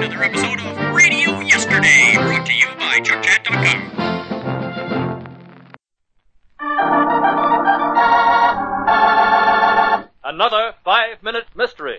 another episode of Radio Yesterday, brought to you by ChuckChat.com. Another 5-minute mystery.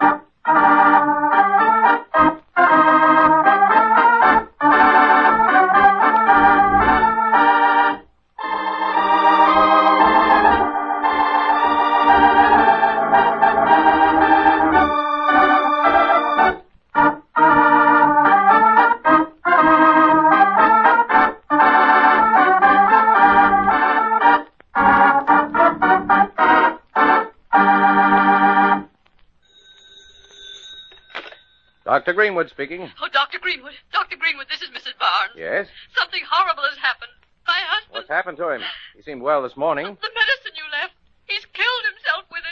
Dr. Greenwood speaking. Oh, Dr. Greenwood. Dr. Greenwood, this is Mrs. Barnes. Yes? Something horrible has happened. My husband... What's happened to him? He seemed well this morning. The medicine you left. He's killed himself with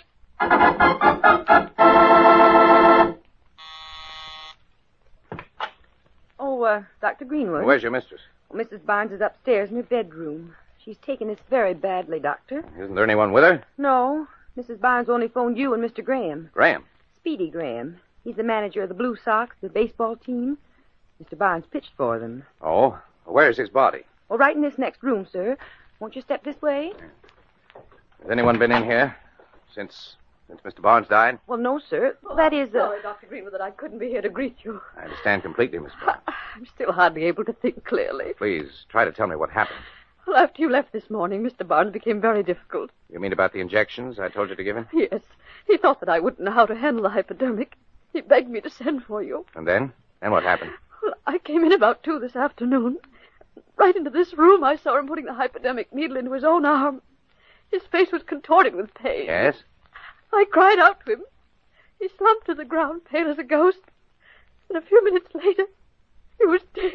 it. Oh, Dr. Greenwood. Where's your mistress? Well, Mrs. Barnes is upstairs in her bedroom. She's taken this very badly, Doctor. Isn't there anyone with her? No. Mrs. Barnes only phoned you and Mr. Graham. Graham? Speedy Graham. He's the manager of the Blue Sox, the baseball team. Mr. Barnes pitched for them. Oh, where's his body? Well, right in this next room, sir. Won't you step this way? Has anyone been in here since Mr. Barnes died? Well, no, sir. That is... Sorry, Dr. Greenwood, that I couldn't be here to greet you. I understand completely, Miss Barnes. I'm still hardly able to think clearly. Please, try to tell me what happened. Well, after you left this morning, Mr. Barnes became very difficult. You mean about the injections I told you to give him? Yes. He thought that I wouldn't know how to handle the hypodermic. He begged me to send for you. And then? Then what happened? Well, I came in about 2 this afternoon. Right into this room, I saw him putting the hypodermic needle into his own arm. His face was contorted with pain. Yes? I cried out to him. He slumped to the ground, pale as a ghost. And a few minutes later, he was dead.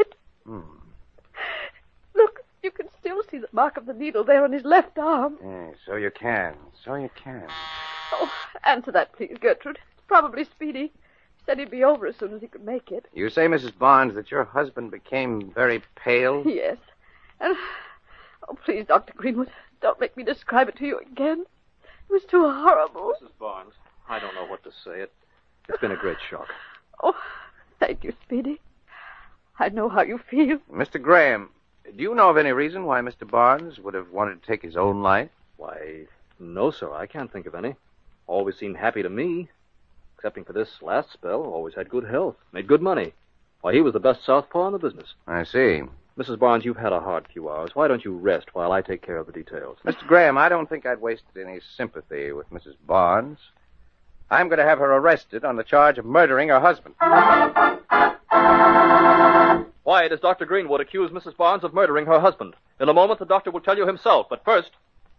Look, you can still see the mark of the needle there on his left arm. Yes, so you can. So you can. Oh, answer that, please, Gertrude. It's probably Speedy. He said he'd be over as soon as he could make it. You say, Mrs. Barnes, that your husband became very pale? Yes. And, oh, please, Dr. Greenwood, don't make me describe it to you again. It was too horrible. Mrs. Barnes, I don't know what to say. It's been a great shock. Oh, thank you, Speedy. I know how you feel. Mr. Graham, do you know of any reason why Mr. Barnes would have wanted to take his own life? Why, no, sir, I can't think of any. Always seemed happy to me. Excepting for this last spell, always had good health, made good money. Why, he was the best southpaw in the business. I see. Mrs. Barnes, you've had a hard few hours. Why don't you rest while I take care of the details? Mr. Graham, I don't think I'd wasted any sympathy with Mrs. Barnes. I'm going to have her arrested on the charge of murdering her husband. Why does Dr. Greenwood accuse Mrs. Barnes of murdering her husband? In a moment, the doctor will tell you himself, but first...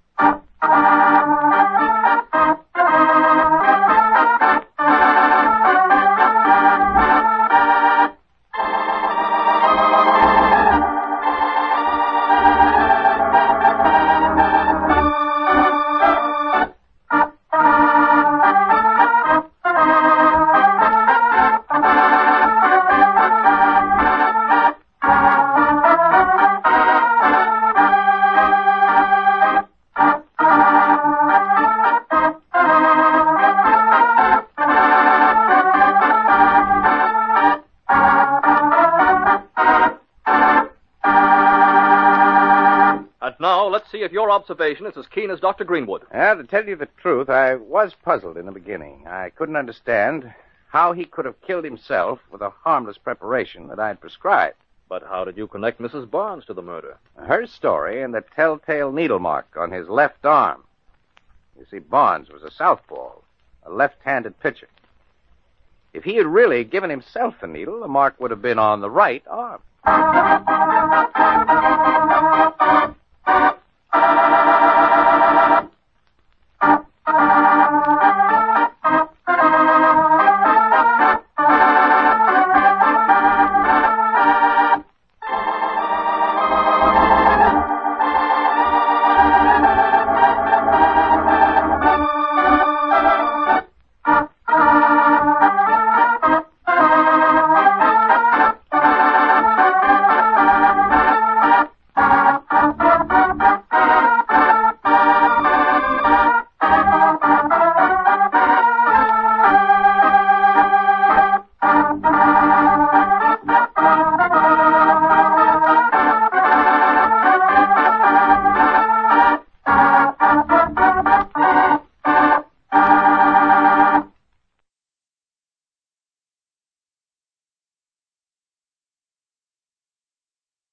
Let's see if your observation is as keen as Dr. Greenwood. Well, to tell you the truth, I was puzzled in the beginning. I couldn't understand how he could have killed himself with a harmless preparation that I'd prescribed. But how did you connect Mrs. Barnes to the murder? Her story and the telltale needle mark on his left arm. You see, Barnes was a southpaw, a left-handed pitcher. If he had really given himself the needle, the mark would have been on the right arm.